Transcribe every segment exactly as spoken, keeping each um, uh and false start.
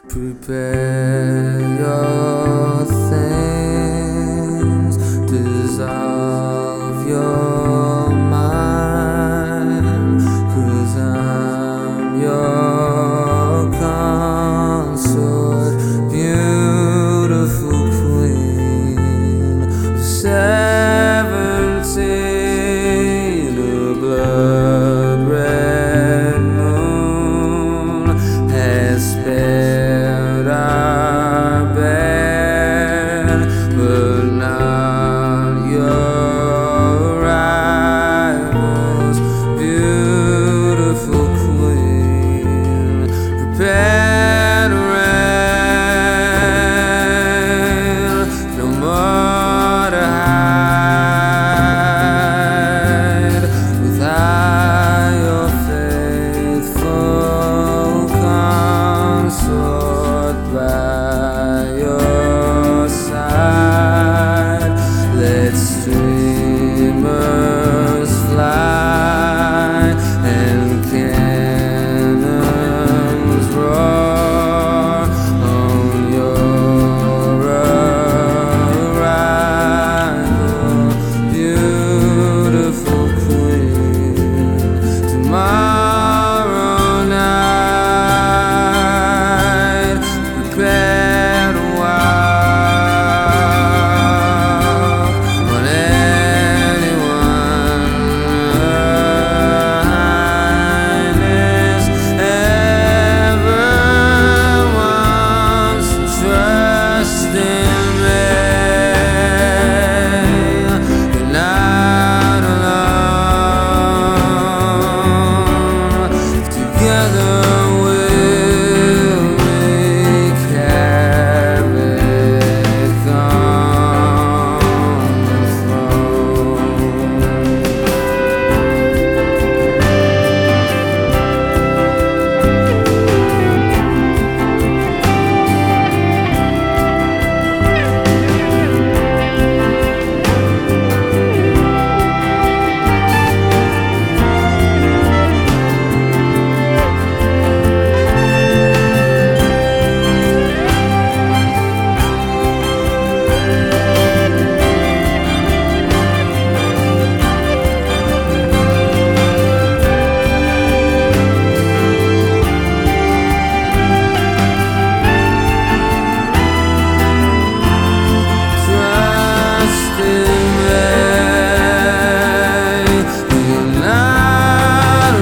Prepare your things, dissolve your mind, 'cause I'm your consort, beautiful queen of seventeen, a blood red moon has spared our bed, but not your rivals, beautiful queen. Prepare to reign, no more to hide, without your faithful consort by your side. Let streamers fly and cannons roar on your arrival, beautiful queen. Tomorrow night, prepare to walk on anyone. Highness ever wants to trust in me. You're not alone. Together we'll wreak havoc on the throne. Trust in me, you're not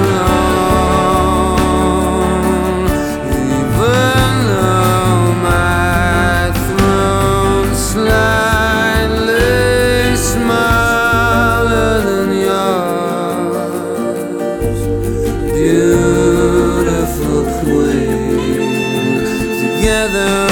alone. Even though my throne slightly smaller than yours, beautiful queen. Together